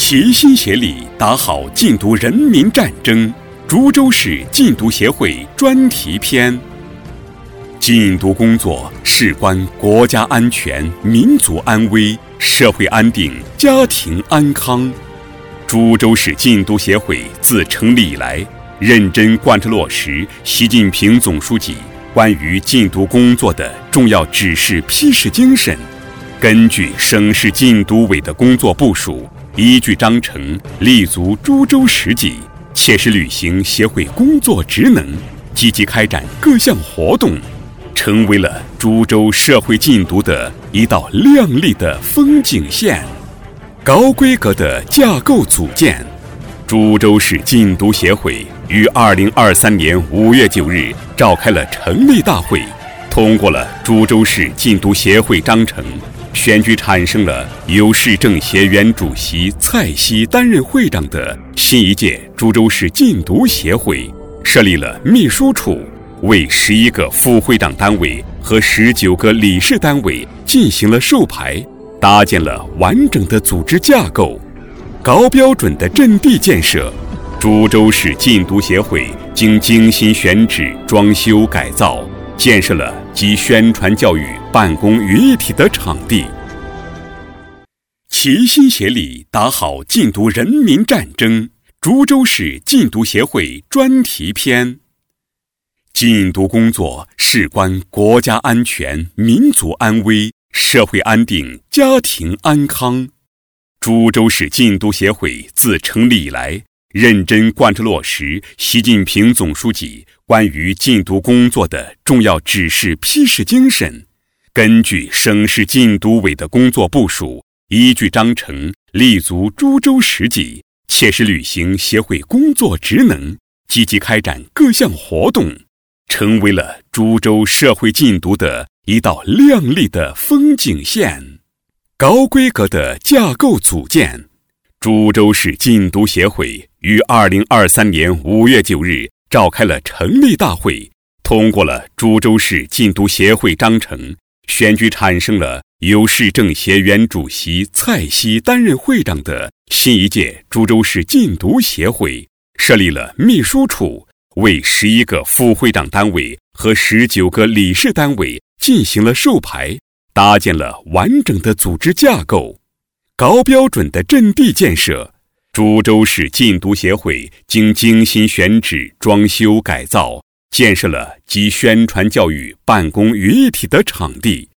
齐心协力打好禁毒人民战争。株洲市禁毒协会专题篇：禁毒工作事关国家安全、民族安危、社会安定、家庭安康。株洲市禁毒协会自成立以来，认真贯彻落实习近平总书记关于禁毒工作的重要指示批示精神，根据省市禁毒委的工作部署，依据章程立足株洲实际，切实履行协会工作职能，积极开展各项活动，成为了株洲社会禁毒的一道亮丽的风景线。高规格的架构组建，株洲市禁毒协会于2023年5月9日召开了成立大会，通过了株洲市禁毒协会章程，选举产生了由市政协原主席蔡希担任会长的新一届株洲市禁毒协会，设立了秘书处，为11个副会长单位和19个理事单位进行了授牌，搭建了完整的组织架构。高标准的阵地建设，株洲市禁毒协会经精心选址、装修改造，建设了集宣传教育、办公于一体的场地。齐心协力打好禁毒人民战争。株洲市禁毒协会专题篇：禁毒工作事关国家安全、民族安危、社会安定、家庭安康。株洲市禁毒协会自成立以来，认真贯彻落实习近平总书记关于禁毒工作的重要指示批示精神，根据省市禁毒委的工作部署，依据章程立足株洲实际，切实履行协会工作职能，积极开展各项活动，成为了株洲社会禁毒的一道亮丽的风景线。高规格的架构组建，株洲市禁毒协会于2023年5月9日召开了成立大会，通过了株洲市禁毒协会章程，选举产生了由市政协原主席蔡希担任会长的新一届株洲市禁毒协会，设立了秘书处，为11个副会长单位和19个理事单位进行了授牌，搭建了完整的组织架构。高标准的阵地建设，株洲市禁毒协会经精心选址、装修改造，建设了集宣传教育、办公于一体的场地。